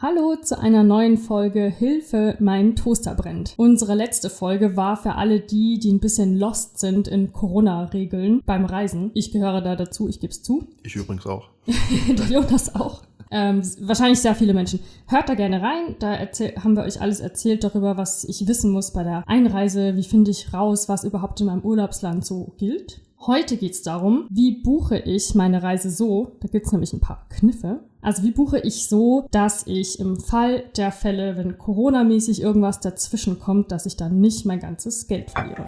Hallo zu einer neuen Folge Hilfe, mein Toaster brennt. Unsere letzte Folge war für alle die ein bisschen lost sind in Corona-Regeln beim Reisen. Ich gehöre da dazu, ich gebe es zu. Ich übrigens auch. Der Jonas auch. Wahrscheinlich sehr viele Menschen. Hört da gerne rein, da haben wir euch alles erzählt darüber, was ich wissen muss bei der Einreise, wie finde ich raus, was überhaupt in meinem Urlaubsland so gilt. Heute geht's darum, wie buche ich meine Reise so, da gibt's nämlich ein paar Kniffe. Also wie buche ich so, dass ich im Fall der Fälle, wenn Corona-mäßig irgendwas dazwischen kommt, dass ich dann nicht mein ganzes Geld verliere.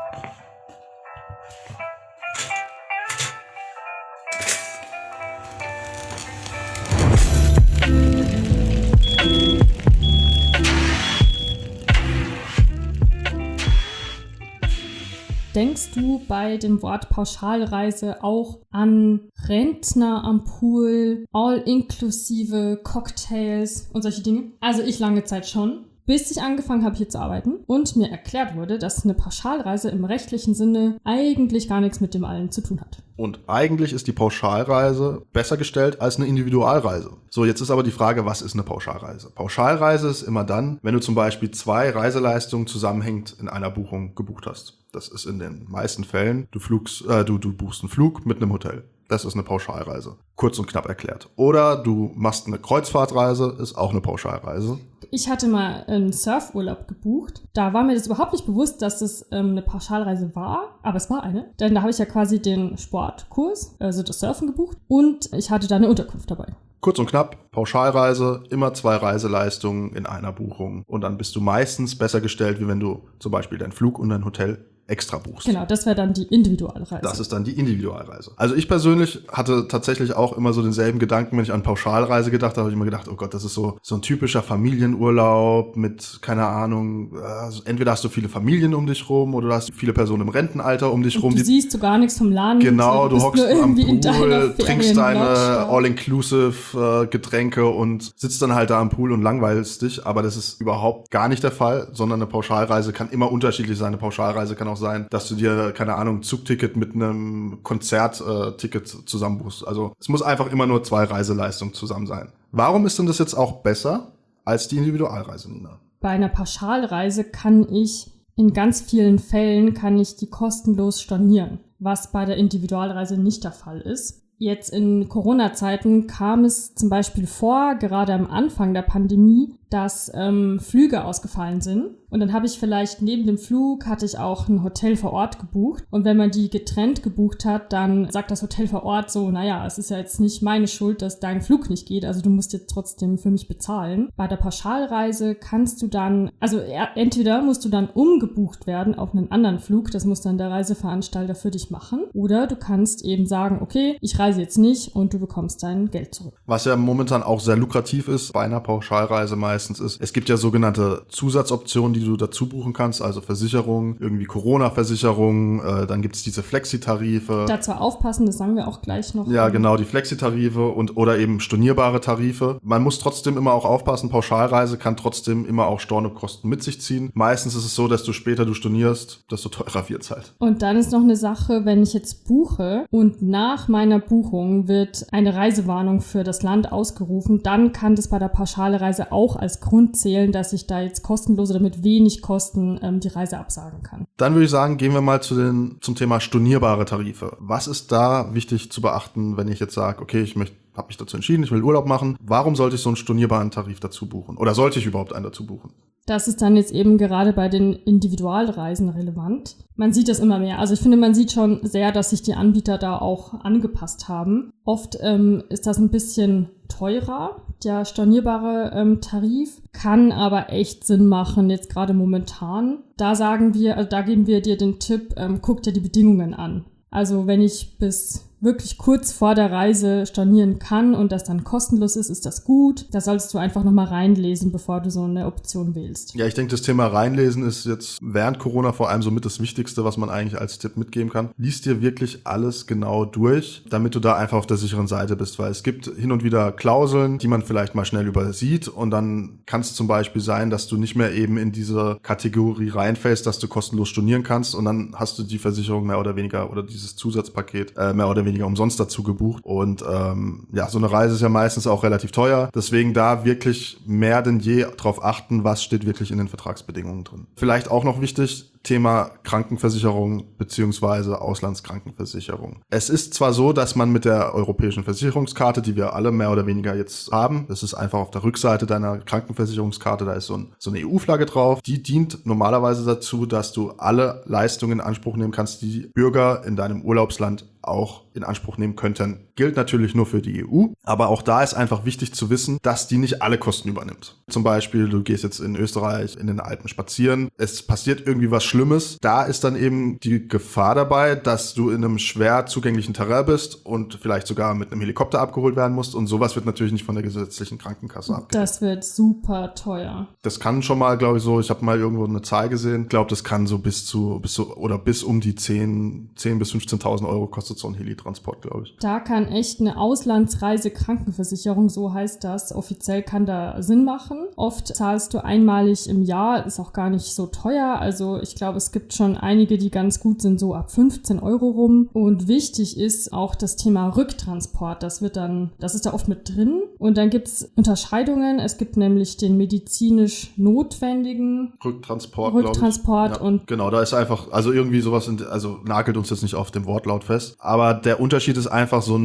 Denkst du bei dem Wort Pauschalreise auch an Rentner am Pool, all-inklusive Cocktails und solche Dinge? Also ich lange Zeit schon, bis ich angefangen habe hier zu arbeiten und mir erklärt wurde, dass eine Pauschalreise im rechtlichen Sinne eigentlich gar nichts mit dem allen zu tun hat. Und eigentlich ist die Pauschalreise besser gestellt als eine Individualreise. So, jetzt ist aber die Frage, was ist eine Pauschalreise? Pauschalreise ist immer dann, wenn du zum Beispiel 2 Reiseleistungen zusammenhängend in einer Buchung gebucht hast. Das ist in den meisten Fällen, du buchst einen Flug mit einem Hotel. Das ist eine Pauschalreise. Kurz und knapp erklärt. Oder du machst eine Kreuzfahrtreise, ist auch eine Pauschalreise. Ich hatte mal einen Surfurlaub gebucht. Da war mir das überhaupt nicht bewusst, dass das eine Pauschalreise war. Aber es war eine. Denn da habe ich ja quasi den Sportkurs, also das Surfen gebucht. Und ich hatte da eine Unterkunft dabei. Kurz und knapp, Pauschalreise, immer 2 Reiseleistungen in einer Buchung. Und dann bist du meistens besser gestellt, wie wenn du zum Beispiel deinen Flug und dein Hotel extra buchst. Genau, das wäre dann die Individualreise. Das ist dann die Individualreise. Also ich persönlich hatte tatsächlich auch immer so denselben Gedanken, wenn ich an Pauschalreise gedacht habe, habe ich immer gedacht, oh Gott, das ist so ein typischer Familienurlaub mit, keine Ahnung, also entweder hast du viele Familien um dich rum oder du hast viele Personen im Rentenalter um dich rum. Du siehst du gar nichts vom Land. Genau, du hockst am Pool, trinkst deine Lodge, All-Inclusive Getränke und sitzt dann halt da am Pool und langweilst dich. Aber das ist überhaupt gar nicht der Fall, sondern eine Pauschalreise kann immer unterschiedlich sein. Eine Pauschalreise kann auch sein, dass du dir, keine Ahnung, ein Zugticket mit einem Konzertticket zusammenbuchst. Also es muss einfach immer nur 2 Reiseleistungen zusammen sein. Warum ist denn das jetzt auch besser als die Individualreise, Nina? Bei einer Pauschalreise kann ich in ganz vielen Fällen die kostenlos stornieren, was bei der Individualreise nicht der Fall ist. Jetzt in Corona-Zeiten kam es zum Beispiel vor, gerade am Anfang der Pandemie, dass Flüge ausgefallen sind. Und dann habe ich vielleicht neben dem Flug hatte ich auch ein Hotel vor Ort gebucht. Und wenn man die getrennt gebucht hat, dann sagt das Hotel vor Ort so, naja, es ist ja jetzt nicht meine Schuld, dass dein Flug nicht geht. Also du musst jetzt trotzdem für mich bezahlen. Bei der Pauschalreise kannst du dann, also entweder musst du dann umgebucht werden auf einen anderen Flug. Das muss dann der Reiseveranstalter für dich machen. Oder du kannst eben sagen, okay, ich reise jetzt nicht und du bekommst dein Geld zurück. Was ja momentan auch sehr lukrativ ist bei einer Pauschalreise meistens ist, es gibt ja sogenannte Zusatzoptionen, die du dazu buchen kannst, also Versicherungen, irgendwie Corona-Versicherungen, dann gibt es diese Flexitarife. Dazu aufpassen, das sagen wir auch gleich noch. Ja, genau, die Flexitarife oder eben stornierbare Tarife. Man muss trotzdem immer auch aufpassen, Pauschalreise kann trotzdem immer auch Stornokosten mit sich ziehen. Meistens ist es so, desto später du stornierst, desto teurer wird's halt. Und dann ist noch eine Sache, wenn ich jetzt buche und nach meiner Buchung wird eine Reisewarnung für das Land ausgerufen, dann kann das bei der Pauschalreise auch als Grund zählen, dass ich da jetzt kostenlos oder mit wenig Kosten die Reise absagen kann. Dann würde ich sagen, gehen wir mal zum Thema stornierbare Tarife. Was ist da wichtig zu beachten, wenn ich jetzt sage, okay, habe mich dazu entschieden, ich will Urlaub machen. Warum sollte ich so einen stornierbaren Tarif dazu buchen? Oder sollte ich überhaupt einen dazu buchen? Das ist dann jetzt eben gerade bei den Individualreisen relevant. Man sieht das immer mehr. Also ich finde, man sieht schon sehr, dass sich die Anbieter da auch angepasst haben. Oft ist das ein bisschen teurer, der stornierbare Tarif, kann aber echt Sinn machen, jetzt gerade momentan. Da geben wir dir den Tipp, guck dir die Bedingungen an. Also wenn ich bis wirklich kurz vor der Reise stornieren kann und das dann kostenlos ist das gut. Da solltest du einfach nochmal reinlesen, bevor du so eine Option wählst. Ja, ich denke, das Thema reinlesen ist jetzt während Corona vor allem somit das Wichtigste, was man eigentlich als Tipp mitgeben kann. Lies dir wirklich alles genau durch, damit du da einfach auf der sicheren Seite bist, weil es gibt hin und wieder Klauseln, die man vielleicht mal schnell übersieht und dann kann es zum Beispiel sein, dass du nicht mehr eben in diese Kategorie reinfällst, dass du kostenlos stornieren kannst und dann hast du die Versicherung mehr oder weniger oder dieses Zusatzpaket mehr oder weniger weniger umsonst dazu gebucht. Und so eine Reise ist ja meistens auch relativ teuer. Deswegen da wirklich mehr denn je drauf achten, was steht wirklich in den Vertragsbedingungen drin. Vielleicht auch noch wichtig, Thema Krankenversicherung beziehungsweise Auslandskrankenversicherung. Es ist zwar so, dass man mit der europäischen Versicherungskarte, die wir alle mehr oder weniger jetzt haben, das ist einfach auf der Rückseite deiner Krankenversicherungskarte, da ist so eine EU-Flagge drauf, die dient normalerweise dazu, dass du alle Leistungen in Anspruch nehmen kannst, die Bürger in deinem Urlaubsland auch in Anspruch nehmen könnten. Gilt natürlich nur für die EU, aber auch da ist einfach wichtig zu wissen, dass die nicht alle Kosten übernimmt. Zum Beispiel, du gehst jetzt in Österreich in den Alpen spazieren, es passiert irgendwie was Schlimmes, da ist dann eben die Gefahr dabei, dass du in einem schwer zugänglichen Terrain bist und vielleicht sogar mit einem Helikopter abgeholt werden musst und sowas wird natürlich nicht von der gesetzlichen Krankenkasse abgedeckt. Das wird super teuer. Das kann schon mal, glaube ich, so, ich habe mal irgendwo eine Zahl gesehen, ich glaube, das kann so bis um die 10.000 bis 15.000 Euro kostet so ein Heli-Transport, glaube ich. Da kann echt eine Auslandsreise-Krankenversicherung, so heißt das, offiziell kann da Sinn machen. Oft zahlst du einmalig im Jahr, ist auch gar nicht so teuer. Also ich glaube, es gibt schon einige, die ganz gut sind, so ab 15 Euro rum. Und wichtig ist auch das Thema Rücktransport. Das ist da oft mit drin. Und dann gibt es Unterscheidungen. Es gibt nämlich den medizinisch notwendigen Rücktransport. Und genau, da ist einfach, also irgendwie sowas, also nagelt uns jetzt nicht auf dem Wortlaut fest. Aber der Unterschied ist einfach so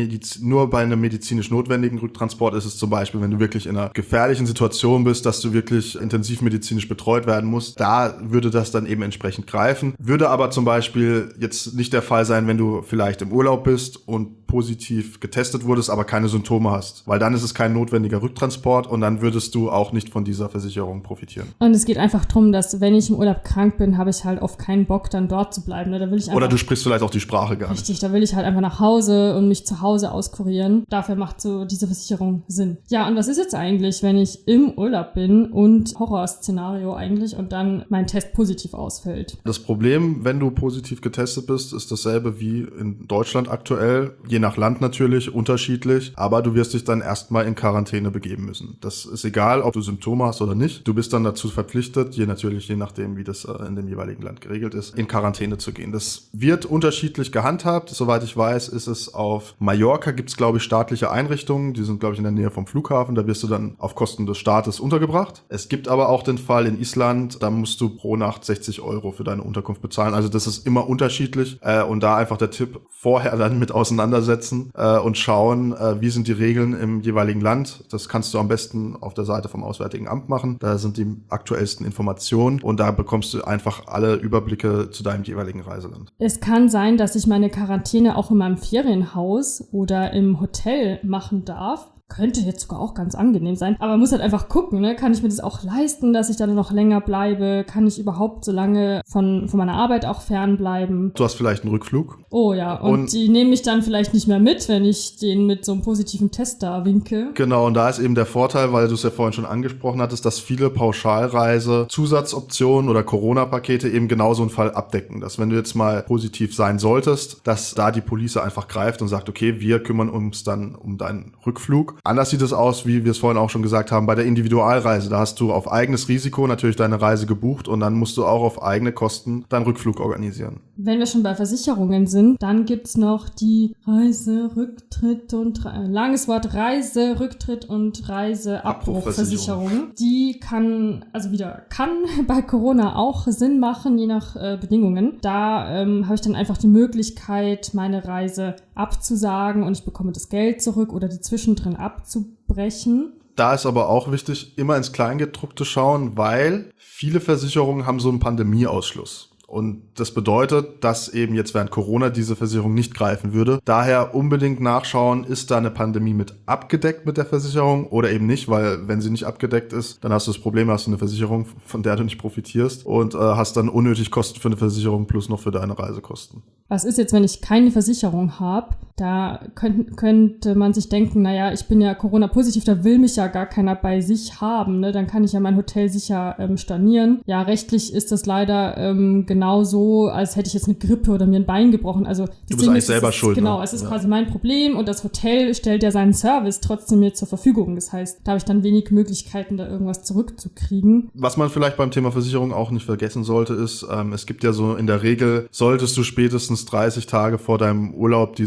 nur bei einem medizinisch notwendigen Rücktransport ist es zum Beispiel, wenn du wirklich in einer gefährlichen Situation bist, dass du wirklich intensiv medizinisch betreut werden musst, da würde das dann eben entsprechend greifen. Würde aber zum Beispiel jetzt nicht der Fall sein, wenn du vielleicht im Urlaub bist und positiv getestet wurdest, aber keine Symptome hast. Weil dann ist es kein notwendiger Rücktransport und dann würdest du auch nicht von dieser Versicherung profitieren. Und es geht einfach darum, dass wenn ich im Urlaub krank bin, habe ich halt oft keinen Bock, dann dort zu bleiben. Da will ich einfach, oder du sprichst vielleicht auch die Sprache gar nicht. Richtig, da will ich halt einfach nach Hause und mich zu Hause auskurieren. Dafür macht so diese Versicherung Sinn. Ja, und was ist jetzt eigentlich, wenn ich im Urlaub bin und Horrorszenario eigentlich und dann mein Test positiv ausfällt? Das Problem, wenn du positiv getestet bist, ist dasselbe wie in Deutschland aktuell. Je nach Land natürlich, unterschiedlich. Aber du wirst dich dann erstmal in Quarantäne begeben müssen. Das ist egal, ob du Symptome hast oder nicht. Du bist dann dazu verpflichtet, je nachdem, wie das in dem jeweiligen Land geregelt ist, in Quarantäne zu gehen. Das wird unterschiedlich gehandhabt. Soweit ich weiß, ist es auf Mallorca, gibt es, glaube ich, staatliche Einrichtungen. Die sind, glaube ich, in der Nähe vom Flughafen. Da wirst du dann auf Kosten des Staates untergebracht. Es gibt aber auch den Fall in Island, da musst du pro Nacht 60 Euro für deine Unterkunft bezahlen. Also das ist immer unterschiedlich. Und da einfach der Tipp, vorher dann mit auseinandersetzen und schauen, wie sind die Regeln im jeweiligen Land. Das kannst du am besten auf der Seite vom Auswärtigen Amt machen. Da sind die aktuellsten Informationen und da bekommst du einfach alle Überblicke zu deinem jeweiligen Reiseland. Es kann sein, dass ich meine Quarantäne auch in meinem Ferienhaus oder im Hotel machen darf. Könnte jetzt sogar auch ganz angenehm sein, aber man muss halt einfach gucken, ne? Kann ich mir das auch leisten, dass ich dann noch länger bleibe? Kann ich überhaupt so lange von meiner Arbeit auch fernbleiben? Du hast vielleicht einen Rückflug. Oh ja, und die nehmen mich dann vielleicht nicht mehr mit, wenn ich den mit so einem positiven Test da winke. Genau, und da ist eben der Vorteil, weil du es ja vorhin schon angesprochen hattest, dass viele Pauschalreise Zusatzoptionen oder Corona-Pakete eben genau so einen Fall abdecken. Dass wenn du jetzt mal positiv sein solltest, dass da die Police einfach greift und sagt, okay, wir kümmern uns dann um deinen Rückflug. Anders sieht es aus, wie wir es vorhin auch schon gesagt haben, bei der Individualreise. Da hast du auf eigenes Risiko natürlich deine Reise gebucht und dann musst du auch auf eigene Kosten deinen Rückflug organisieren. Wenn wir schon bei Versicherungen sind, dann gibt's noch die Reiserücktritt und Reiseabbruchversicherung. Die kann bei Corona auch Sinn machen, je nach Bedingungen. Da habe ich dann einfach die Möglichkeit, meine Reise abzusagen und ich bekomme das Geld zurück oder die zwischendrin abzubrechen. Da ist aber auch wichtig, immer ins Kleingedruckte schauen, weil viele Versicherungen haben so einen Pandemieausschluss. Und das bedeutet, dass eben jetzt während Corona diese Versicherung nicht greifen würde. Daher unbedingt nachschauen, ist da eine Pandemie mit abgedeckt mit der Versicherung oder eben nicht, weil wenn sie nicht abgedeckt ist, dann hast du das Problem, hast du eine Versicherung, von der du nicht profitierst und hast dann unnötig Kosten für eine Versicherung plus noch für deine Reisekosten. Was ist jetzt, wenn ich keine Versicherung habe? Da könnte man sich denken, naja, ich bin ja Corona-positiv, da will mich ja gar keiner bei sich haben, ne? Dann kann ich ja mein Hotel sicher stornieren. Ja, rechtlich ist das leider genau so, als hätte ich jetzt eine Grippe oder mir ein Bein gebrochen. Also du bist eigentlich selber schuld. Genau, ne? es ist quasi mein Problem und das Hotel stellt ja seinen Service trotzdem mir zur Verfügung. Das heißt, da habe ich dann wenig Möglichkeiten, da irgendwas zurückzukriegen. Was man vielleicht beim Thema Versicherung auch nicht vergessen sollte, ist, es gibt ja so in der Regel, solltest du spätestens 30 Tage vor deinem Urlaub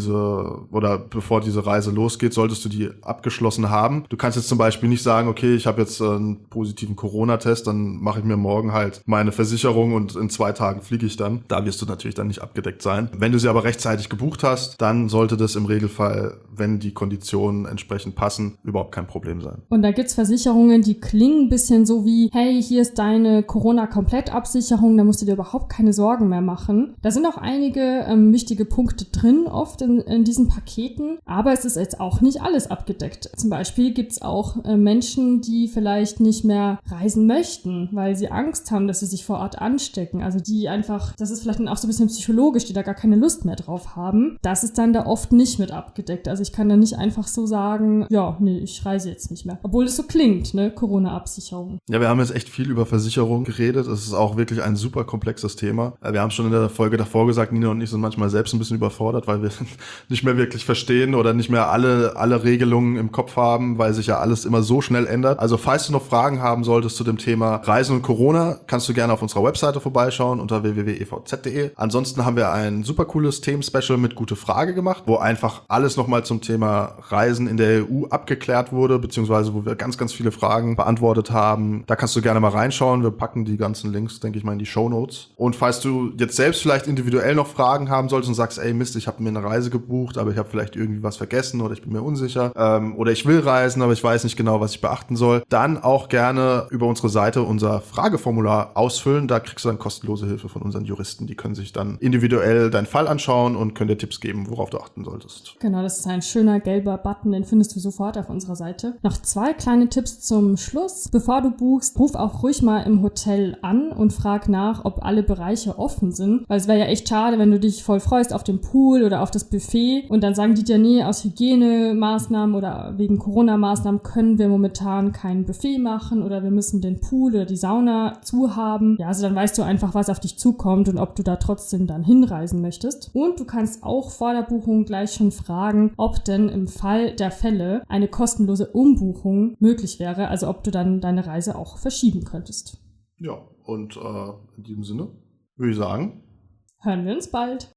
bevor diese Reise losgeht, solltest du die abgeschlossen haben. Du kannst jetzt zum Beispiel nicht sagen, okay, ich habe jetzt einen positiven Corona-Test, dann mache ich mir morgen halt meine Versicherung und in 2 Tagen fliege ich dann. Da wirst du natürlich dann nicht abgedeckt sein. Wenn du sie aber rechtzeitig gebucht hast, dann sollte das im Regelfall, wenn die Konditionen entsprechend passen, überhaupt kein Problem sein. Und da gibt's Versicherungen, die klingen ein bisschen so wie, hey, hier ist deine Corona-Komplettabsicherung, da musst du dir überhaupt keine Sorgen mehr machen. Da sind auch einige wichtige Punkte drin, oft in diesen Paketen, aber es ist jetzt auch nicht alles abgedeckt. Zum Beispiel gibt's auch Menschen, die vielleicht nicht mehr reisen möchten, weil sie Angst haben, dass sie sich vor Ort anstecken. Also die einfach, das ist vielleicht dann auch so ein bisschen psychologisch, die da gar keine Lust mehr drauf haben. Das ist dann da oft nicht mit abgedeckt. Also ich kann da nicht einfach so sagen, ja, nee, ich reise jetzt nicht mehr. Obwohl es so klingt, ne, Corona-Absicherung. Ja, wir haben jetzt echt viel über Versicherung geredet. Es ist auch wirklich ein super komplexes Thema. Wir haben schon in der Folge davor gesagt, Nina und ich sind manchmal selbst ein bisschen überfordert, weil wir nicht mehr wirklich verstehen oder nicht mehr alle Regelungen im Kopf haben, weil sich ja alles immer so schnell ändert. Also falls du noch Fragen haben solltest zu dem Thema Reisen und Corona, kannst du gerne auf unserer Webseite vorbeischauen unter www.evz.de. Ansonsten haben wir ein super cooles Themen-Special mit Gute Frage gemacht, wo einfach alles nochmal zum Thema Reisen in der EU abgeklärt wurde, beziehungsweise wo wir ganz, ganz viele Fragen beantwortet haben. Da kannst du gerne mal reinschauen. Wir packen die ganzen Links, denke ich mal, in die Shownotes. Und falls du jetzt selbst vielleicht individuell noch Fragen haben solltest und sagst, ey Mist, ich habe mir eine Reise gebucht, aber ich habe vielleicht irgendwie was vergessen oder ich bin mir unsicher oder ich will reisen, aber ich weiß nicht genau, was ich beachten soll, dann auch gerne über unsere Seite unser Frageformular ausfüllen. Da kriegst du dann kostenlose Hilfe von unseren Juristen. Die können sich dann individuell deinen Fall anschauen und können dir Tipps geben, worauf du achten solltest. Genau, das ist ein schöner gelber Button, den findest du sofort auf unserer Seite. Noch 2 kleine Tipps zum Schluss. Bevor du buchst, ruf auch ruhig mal im Hotel an und frag nach, ob alle Bereiche offen sind. Weil es wäre ja echt schade, wenn du dich voll freust auf den Pool oder auf das Buffet und dann sagen die dir, nee, aus Hygienemaßnahmen oder wegen Corona-Maßnahmen können wir momentan kein Buffet machen oder wir müssen den Pool oder die Sauna zuhaben. Ja, also dann weißt du einfach, was auf dich zukommt und ob du da trotzdem dann hinreisen möchtest. Und du kannst auch vor der Buchung gleich schon fragen, ob denn im Fall der Fälle eine kostenlose Umbuchung möglich wäre, also ob du dann deine Reise auch verschieben könntest. Ja, und in diesem Sinne würde ich sagen, hören wir uns bald.